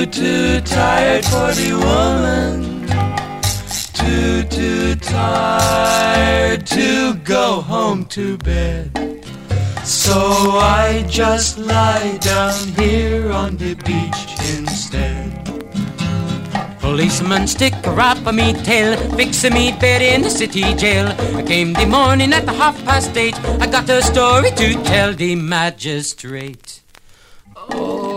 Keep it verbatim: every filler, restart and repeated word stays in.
Too, too tired for the woman. Too, too tired to go home to bed. So I just lie down here on the beach instead. Policeman stick a rap on me tail, fix me bed in the city jail. I came the morning at the half past eight. I got a story to tell the magistrate. Oh.